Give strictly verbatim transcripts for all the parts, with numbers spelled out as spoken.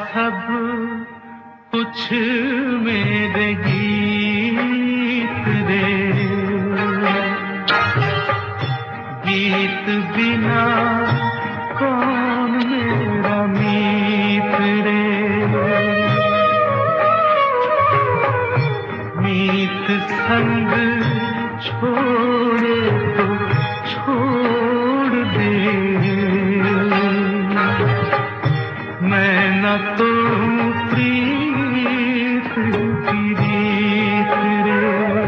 सब कुछ मेरे गीत रे, गीत बिना कौन मेरा मीत रे, मीत संग छोड़े तो छोड़ दे, मैं न तोड़ूं प्रीत की रीत रे,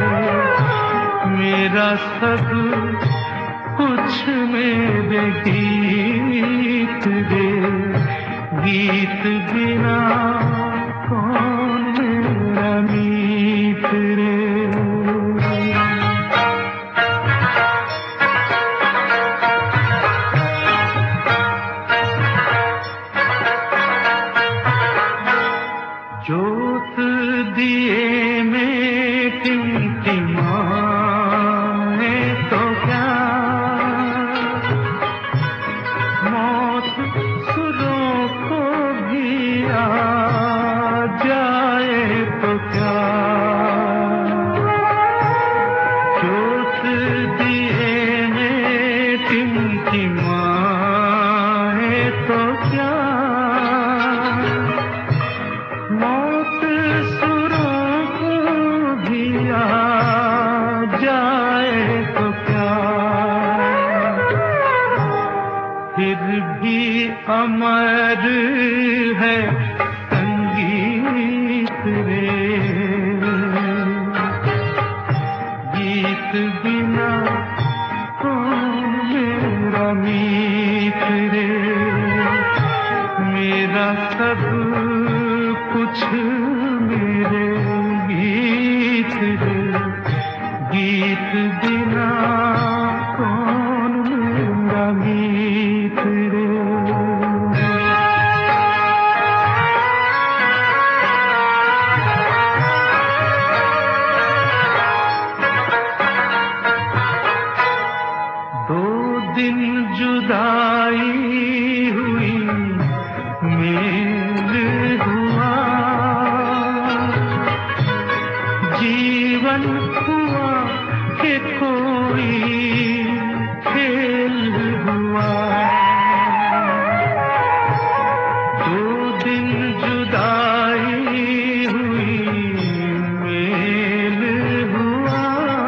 मेरा सब कुछ मेरे गीत रे, गीत बिना कौन मेरा मीत रे। जोत दिए में टिमटिमाए तो क्या, मौत सुरों को भी आ जाए तो क्या, जोत दिए में टिमटिमाए तो क्या, मौत सुरों को भी आ जाए तो क्या, फिर भी अमर है संगीत रे, गीत बिना कौन मेरा मीत रे, मेरा सब कुछ मेरे गीत रे, गीत बिना कौन मेरा मीत रे। दो दिन जुदाई हुई मेल हुआ, जीवन हुआ कि कोई खेल हुआ, दो दिन जुदाई हुई मेल हुआ,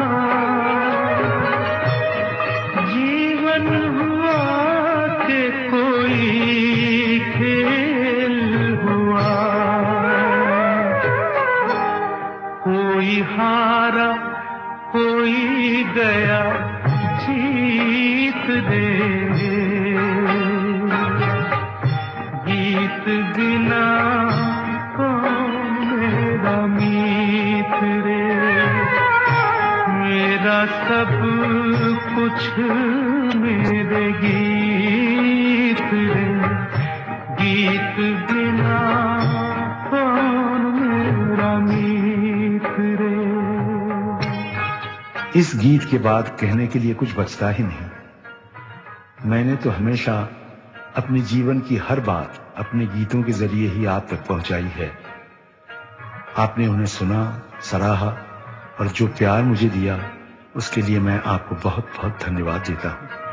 जीवन हुआ कि कोई खेल हुआ, कोई हारा कोई गया जीत रे, गीत बिना कौन मेरा मीत रे, मेरा सब कुछ मेरे गीत रे, गीत बिना कौन मेरा मीत रे। इस गीत के बाद कहने के लिए कुछ बचता ही नहीं। मैंने तो हमेशा अपने जीवन की हर बात अपने गीतों के जरिए ही आप तक पहुंचाई है। आपने उन्हें सुना, सराहा और जो प्यार मुझे दिया उसके लिए मैं आपको बहुत बहुत धन्यवाद देता हूं।